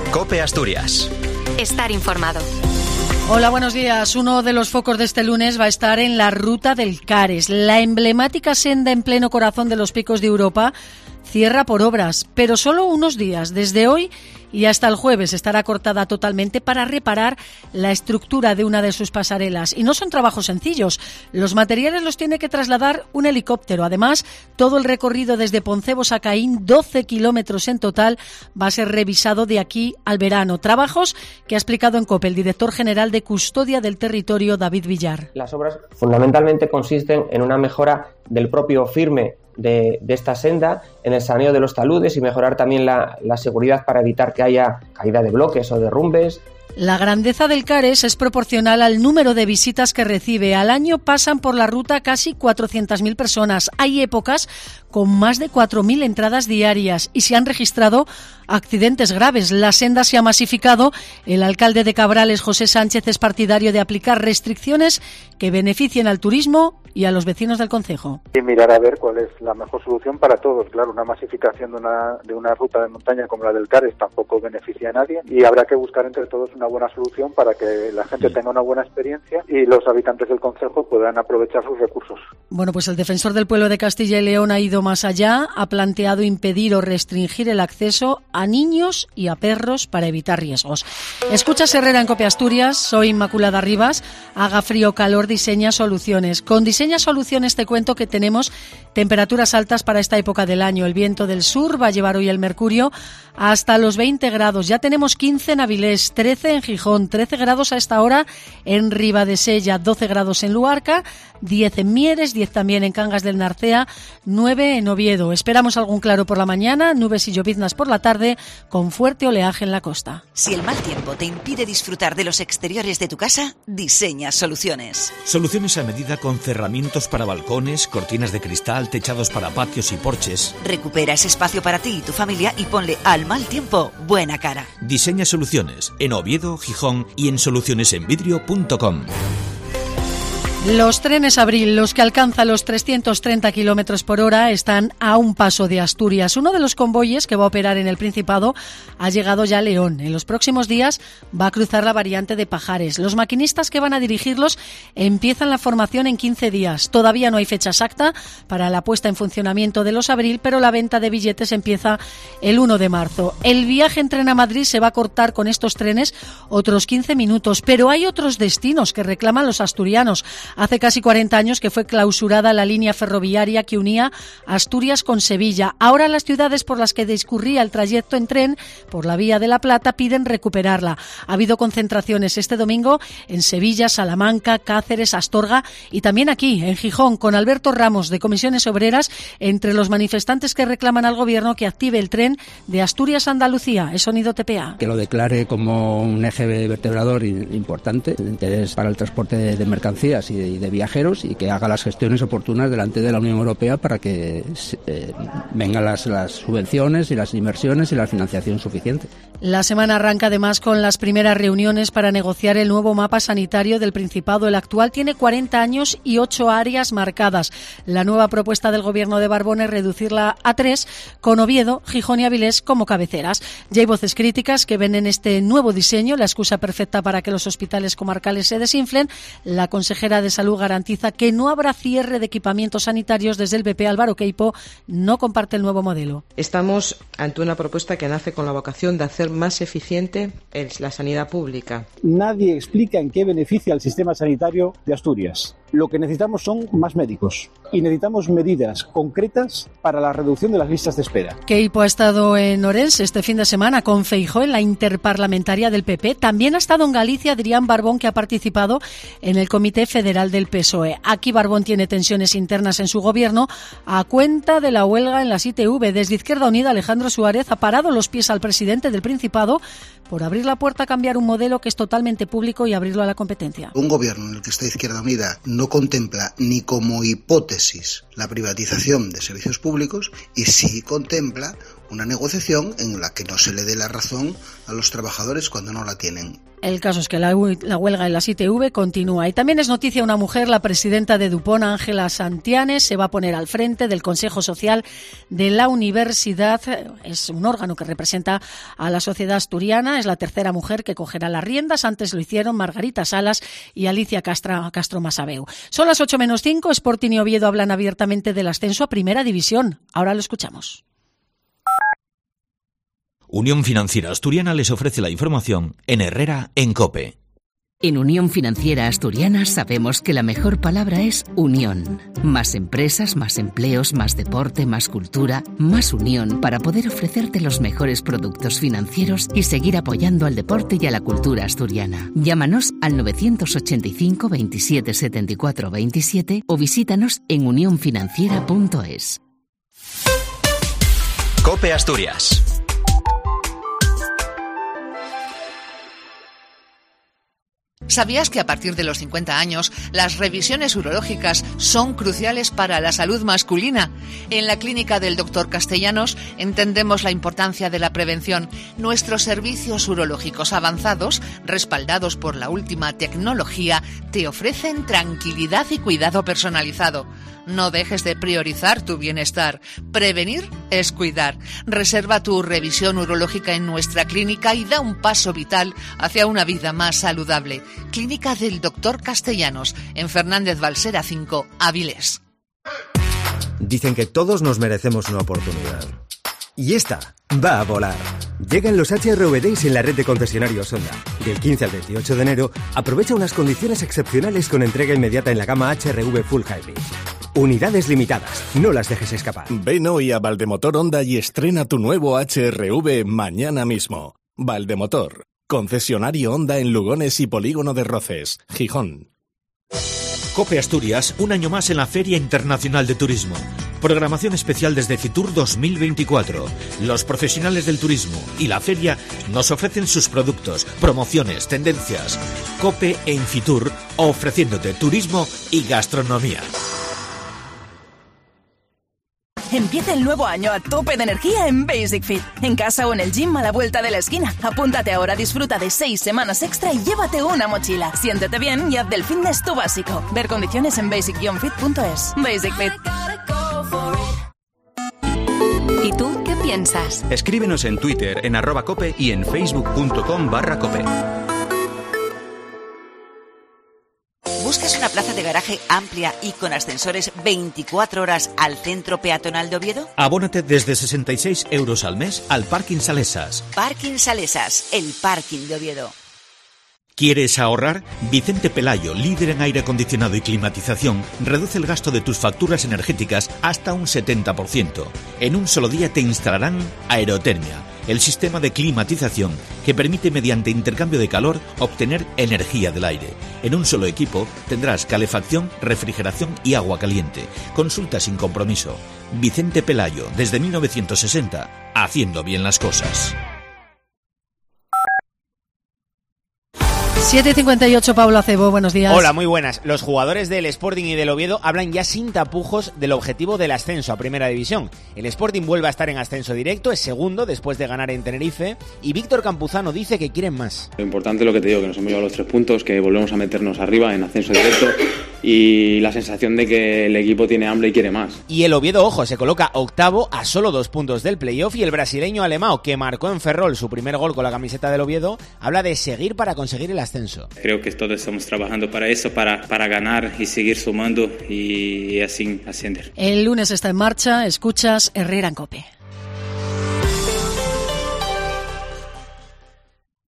COPE Asturias. Estar informado. Hola, buenos días. Uno de los focos de este lunes va a estar en la Ruta del Cares. La emblemática senda en pleno corazón de los Picos de Europa cierra por obras, pero solo unos días. Desde hoy y hasta el jueves estará cortada totalmente para reparar la estructura de una de sus pasarelas. Y no son trabajos sencillos. Los materiales los tiene que trasladar un helicóptero. Además, todo el recorrido desde Poncebos a Caín, 12 kilómetros en total, va a ser revisado de aquí al verano. Trabajos que ha explicado en COPE el director general de Custodia del Territorio, David Villar. Las obras fundamentalmente consisten en una mejora del propio firme de esta senda, en el saneamiento de los taludes y mejorar también la seguridad para evitar que haya caída de bloques o derrumbes. La grandeza del Cares es proporcional al número de visitas que recibe. Al año pasan por la ruta casi 400.000 personas. Hay épocas con más de 4.000 entradas diarias y se han registrado accidentes graves. La senda se ha masificado. El alcalde de Cabrales, José Sánchez, es partidario de aplicar restricciones que beneficien al turismo y a los vecinos del concejo. Y mirar a ver cuál es la mejor solución para todos. Claro, una masificación de una ruta de montaña como la del Cares tampoco beneficia a nadie y habrá que buscar entre todos una buena solución para que la gente tenga una buena experiencia y los habitantes del concejo puedan aprovechar sus recursos. Bueno, pues el defensor del pueblo de Castilla y León ha ido más allá, ha planteado impedir o restringir el acceso a niños y a perros para evitar riesgos. Escuchas Herrera en COPE Asturias, soy Inmaculada Rivas. Haga frío o calor, Diseña Soluciones. Con Diseña Soluciones te cuento que tenemos temperaturas altas para esta época del año. El viento del sur va a llevar hoy el mercurio hasta los 20 grados. Ya tenemos 15 en Avilés, 13 en Gijón, 13 grados a esta hora en Ribadesella, 12 grados en Luarca, 10 en Mieres, 10 también en Cangas del Narcea, 9 en Oviedo. Esperamos algún claro por la mañana, nubes y lloviznas por la tarde, con fuerte oleaje en la costa. Si el mal tiempo te impide disfrutar de los exteriores de tu casa, Diseña Soluciones. Soluciones a medida con cerramientos para balcones, cortinas de cristal, techados para patios y porches. Recupera ese espacio para ti y tu familia y ponle al mal tiempo buena cara. Diseña Soluciones en Oviedo, Gijón y en solucionesenvidrio.com. Los trenes Abril, los que alcanzan los 330 kilómetros por hora, están a un paso de Asturias. Uno de los convoyes que va a operar en el Principado ha llegado ya a León. En los próximos días va a cruzar la variante de Pajares. Los maquinistas que van a dirigirlos empiezan la formación en 15 días. Todavía no hay fecha exacta para la puesta en funcionamiento de los Abril, pero la venta de billetes empieza el 1 de marzo. El viaje en tren a Madrid se va a cortar con estos trenes otros 15 minutos, pero hay otros destinos que reclaman los asturianos. Hace casi 40 años que fue clausurada la línea ferroviaria que unía Asturias con Sevilla. Ahora las ciudades por las que discurría el trayecto en tren por la Vía de la Plata piden recuperarla. Ha habido concentraciones este domingo en Sevilla, Salamanca, Cáceres, Astorga y también aquí, en Gijón, con Alberto Ramos de Comisiones Obreras, entre los manifestantes que reclaman al gobierno que active el tren de Asturias a Andalucía. Es Sonido TPA. Que lo declare como un eje vertebrador importante de interés para el transporte de mercancías y de viajeros y que haga las gestiones oportunas delante de la Unión Europea para que vengan las subvenciones y las inversiones y la financiación suficiente. La semana arranca además con las primeras reuniones para negociar el nuevo mapa sanitario del Principado. El actual tiene 40 años y 8 áreas marcadas. La nueva propuesta del gobierno de Barbón es reducirla a 3, con Oviedo, Gijón y Avilés como cabeceras. Ya hay voces críticas que ven en este nuevo diseño la excusa perfecta para que los hospitales comarcales se desinflen. La consejera de Salud garantiza que no habrá cierre de equipamientos sanitarios. Desde el BP, Álvaro Queipo no comparte el nuevo modelo. Estamos ante una propuesta que nace con la vocación de hacer más eficiente la sanidad pública. Nadie explica en qué beneficia al sistema sanitario de Asturias. Lo que necesitamos son más médicos y necesitamos medidas concretas para la reducción de las listas de espera. Queipo ha estado en Orense este fin de semana con Feijóo en la interparlamentaria del PP. También ha estado en Galicia Adrián Barbón, que ha participado en el Comité Federal del PSOE. Aquí Barbón tiene tensiones internas en su gobierno a cuenta de la huelga en las ITV. Desde Izquierda Unida, Alejandro Suárez ha parado los pies al presidente del Principado por abrir la puerta a cambiar un modelo que es totalmente público y abrirlo a la competencia. Un gobierno en el que está Izquierda Unida no contempla ni como hipótesis la privatización de servicios públicos y sí contempla una negociación en la que no se le dé la razón a los trabajadores cuando no la tienen. El caso es que la huelga en las ITV continúa. Y también es noticia una mujer, la presidenta de Dupont, Ángela Santianes, se va a poner al frente del Consejo Social de la Universidad. Es un órgano que representa a la sociedad asturiana. Es la tercera mujer que cogerá las riendas. Antes lo hicieron Margarita Salas y Alicia Castro Masabeu. Son las 8:05. Sporting y Oviedo hablan abiertamente del ascenso a Primera División. Ahora lo escuchamos. Unión Financiera Asturiana les ofrece la información en Herrera en COPE. En Unión Financiera Asturiana sabemos que la mejor palabra es unión. Más empresas, más empleos, más deporte, más cultura, más unión para poder ofrecerte los mejores productos financieros y seguir apoyando al deporte y a la cultura asturiana. Llámanos al 985 27 74 27 o visítanos en unionfinanciera.es. COPE Asturias. ¿Sabías que a partir de los 50 años las revisiones urológicas son cruciales para la salud masculina? En la clínica del Dr. Castellanos entendemos la importancia de la prevención. Nuestros servicios urológicos avanzados, respaldados por la última tecnología, te ofrecen tranquilidad y cuidado personalizado. No dejes de priorizar tu bienestar. Prevenir es cuidar. Reserva tu revisión urológica en nuestra clínica y da un paso vital hacia una vida más saludable. Clínica del Dr. Castellanos, en Fernández Balsera 5, Avilés. Dicen que todos nos merecemos una oportunidad. Y esta va a volar. Llegan los HRV Days en la red de concesionarios Honda. Del 15 al 28 de enero, aprovecha unas condiciones excepcionales con entrega inmediata en la gama HRV Full Hybrid. Unidades limitadas, no las dejes escapar. Ven hoy a Valdemotor Honda y estrena tu nuevo HRV mañana mismo. Valdemotor, concesionario Honda en Lugones y Polígono de Roces, Gijón. COPE Asturias, un año más en la Feria Internacional de Turismo. Programación especial desde Fitur 2024. Los profesionales del turismo y la feria nos ofrecen sus productos, promociones, tendencias. COPE en Fitur, ofreciéndote turismo y gastronomía. Empieza el nuevo año a tope de energía en Basic Fit. En casa o en el gym a la vuelta de la esquina. Apúntate ahora, disfruta de 6 semanas extra y llévate una mochila. Siéntete bien y haz del fitness tu básico. Ver condiciones en basic-fit.es. Basic Fit. ¿Y tú qué piensas? Escríbenos en Twitter en @cope y en facebook.com/cope. ¿Buscas una plaza de garaje amplia y con ascensores 24 horas al centro peatonal de Oviedo? Abónate desde 66 euros al mes al Parking Salesas. Parking Salesas, el parking de Oviedo. ¿Quieres ahorrar? Vicente Pelayo, líder en aire acondicionado y climatización, reduce el gasto de tus facturas energéticas hasta un 70%. En un solo día te instalarán Aerotermia, el sistema de climatización que permite mediante intercambio de calor obtener energía del aire. En un solo equipo tendrás calefacción, refrigeración y agua caliente. Consulta sin compromiso. Vicente Pelayo, desde 1960, haciendo bien las cosas. 7:58, Pablo Acebo, buenos días. Hola, muy buenas. Los jugadores del Sporting y del Oviedo hablan ya sin tapujos del objetivo del ascenso a Primera División. El Sporting vuelve a estar en ascenso directo, es segundo después de ganar en Tenerife, y Víctor Campuzano dice que quieren más. Lo importante es lo que te digo, que nos hemos llevado los 3 puntos, que volvemos a meternos arriba en ascenso directo y la sensación de que el equipo tiene hambre y quiere más. Y el Oviedo, ojo, se coloca octavo a solo 2 puntos del playoff, y el brasileño Alemão, que marcó en Ferrol su primer gol con la camiseta del Oviedo, habla de seguir para conseguir el ascenso. Creo que todos estamos trabajando para eso, para ganar y seguir sumando y así ascender. El lunes está en marcha, escuchas Herrera en COPE.